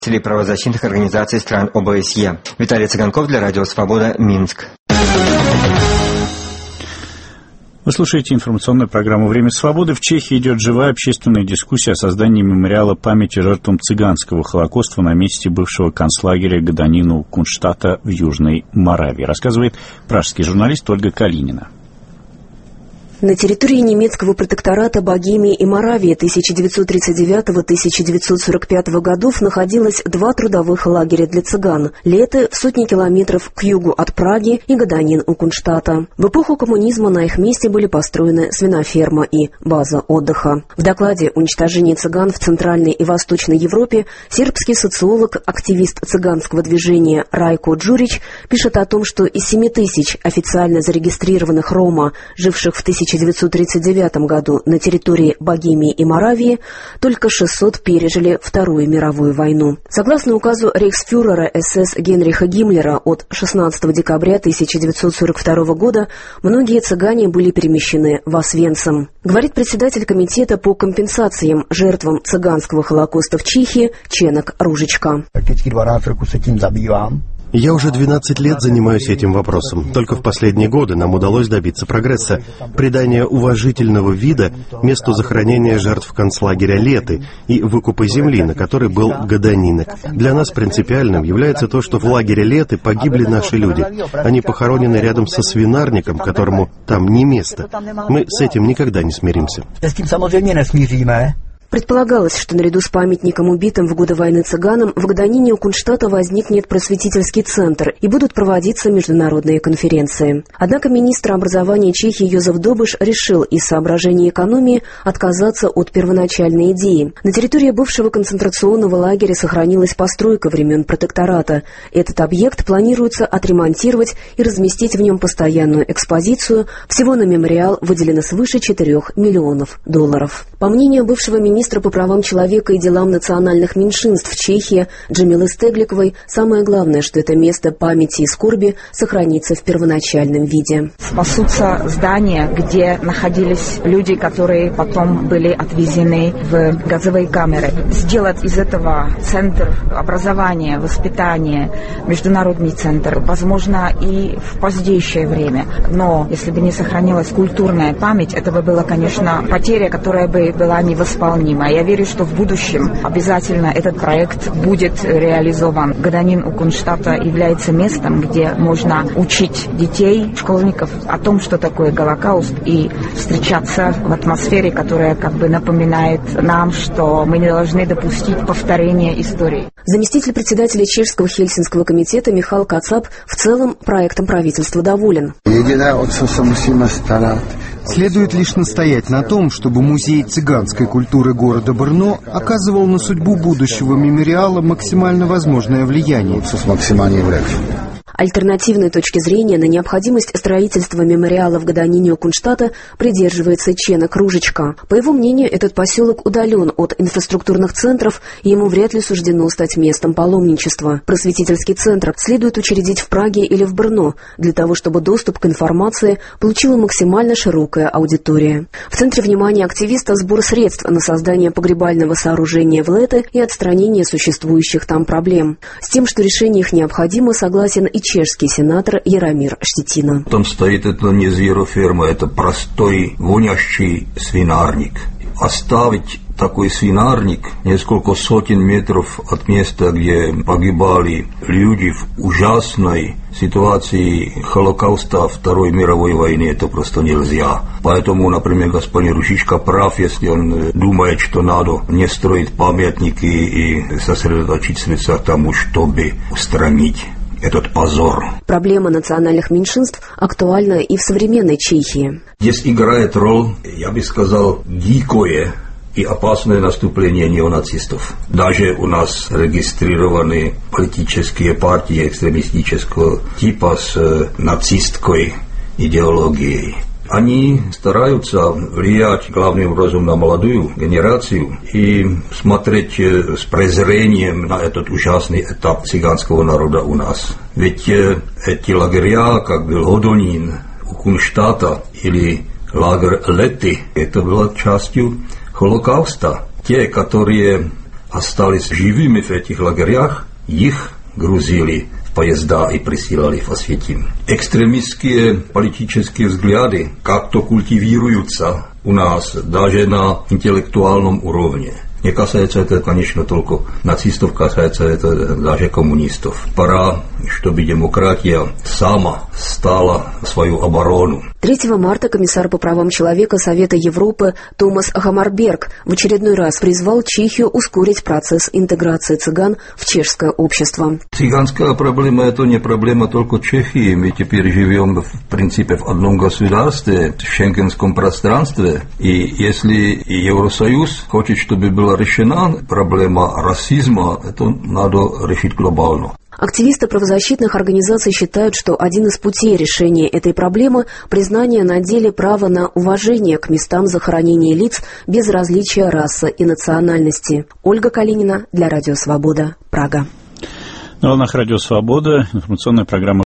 правозащитных организаций стран ОБСЕ. Виталий Цыганков для Радио Свобода, Минск. Вы слушаете информационную программу «Время свободы». В Чехии идет живая общественная дискуссия о создании мемориала памяти жертвам цыганского холокоста на месте бывшего концлагеря Гаданину Кунштата в Южной Моравии. Рассказывает пражский журналист Ольга Калинина. На территории немецкого протектората Богемии и Моравии 1939-1945 годов находилось два трудовых лагеря для цыган – Леты в сотни километров к югу от Праги и Гаданин у Кунштата. В эпоху коммунизма на их месте были построены свиноферма и база отдыха. В докладе «Уничтожение цыган в Центральной и Восточной Европе» сербский социолог, активист цыганского движения Райко Джурич пишет о том, что из 7 тысяч официально зарегистрированных рома, живших в 1939 году на территории Богемии и Моравии, только 600 пережили Вторую мировую войну. Согласно указу рейхсфюрера СС Генриха Гиммлера от 16 декабря 1942 года, многие цыгане были перемещены в Освенцим. Говорит председатель комитета по компенсациям жертвам цыганского холокоста в Чехии Ченок Ружичка. Я уже 12 лет занимаюсь этим вопросом. Только в последние годы нам удалось добиться прогресса. Придание уважительного вида месту захоронения жертв концлагеря Леты и выкупа земли, на которой был Гаданинок. Для нас принципиальным является то, что в лагере Леты погибли наши люди. Они похоронены рядом со свинарником, которому там не место. Мы с этим никогда не смиримся. Предполагалось, что наряду с памятником убитым в годы войны цыганам в Гаданине у Кунштата возникнет просветительский центр и будут проводиться международные конференции. Однако министр образования Чехии Йозеф Добыш решил из соображений экономии отказаться от первоначальной идеи. На территории бывшего концентрационного лагеря сохранилась постройка времен протектората. Этот объект планируется отремонтировать и разместить в нем постоянную экспозицию. Всего на мемориал выделено свыше $4 миллионов. По мнению бывшего министра по правам человека и делам национальных меньшинств в Чехии Джамилы Стегликовой, самое главное, что это место памяти и скорби сохранится в первоначальном виде. Спасутся здания, где находились люди, которые потом были отвезены в газовые камеры. Сделать из этого центр образования, воспитания, международный центр, возможно, и в позднейшее время. Но если бы не сохранилась культурная память, это бы была, конечно, потеря, которая бы была невосполнима. Я верю, что в будущем обязательно этот проект будет реализован. Гаданин у Кунштата является местом, где можно учить детей, школьников о том, что такое Голокауст, и встречаться в атмосфере, которая как бы напоминает нам, что мы не должны допустить повторения истории. Заместитель председателя Чешского Хельсинского комитета Михаил Кацап в целом проектом правительства доволен. Следует лишь настоять на том, чтобы музей цыганской культуры города Брно оказывал на судьбу будущего мемориала максимально возможное влияние. Альтернативной точки зрения на необходимость строительства мемориала в Гаданине у Кунштата придерживается Ченок Ружичка. По его мнению, этот поселок удален от инфраструктурных центров, и ему вряд ли суждено стать местом паломничества. Просветительский центр следует учредить в Праге или в Брно, для того, чтобы доступ к информации получила максимально широкая аудитория. В центре внимания активиста сбор средств на создание погребального сооружения в Лете и отстранение существующих там проблем. С тем, что решение их необходимо, согласен и чешский сенатор Яромир Штетина. Там стоит это не звероферма, это простой вонящий свинарник. Оставить такой свинарник несколько сотен метров от места, где погибали люди в ужасной ситуации Холокауста Второй мировой войны, это просто нельзя. Поэтому, например, господин Ружичка прав, если он думает, что надо не строить памятники и сосредоточить средства к тому, чтобы устранить этот позор. Проблема национальных меньшинств актуальна и в современной Чехии. Здесь играет роль, я бы сказал, дикое и опасное наступление неонацистов. Даже у нас регистрированы политические партии экстремистического типа с нацистской идеологией. Они стараются влиять главным образом на молодую генерацию и смотреть с презрением на этот ужасный этап цыганского народа у нас. Ведь эти лагеря, как был Hodonин у Кунштата или лагерь Леты, это было частью Холокауста. Те, которые остались живыми в этих лагерях, их грузили в поезда и присылали в Освятим. Экстремистские политические взгляды как-то культивируются у нас даже на интеллектуальном уровне. Не касается это, конечно, только нацистов, касается это даже коммунистов. Пора, чтобы демократия сама стала свою оборону. 3 марта комиссар по правам человека Совета Европы Томас Хаммарберг в очередной раз призвал Чехию ускорить процесс интеграции цыган в чешское общество. Цыганская проблема – это не проблема только Чехии. Мы теперь живем, в принципе, в одном государстве, в шенгенском пространстве. И если Евросоюз хочет, чтобы была решена проблема расизма, это надо решить глобально. Активисты правозащитных организаций считают, что один из путей решения этой проблемы – признание на деле права на уважение к местам захоронения лиц без различия расы и национальности. Ольга Калинина для Радио Свобода, Прага. На волнах Радио Свобода информационная программа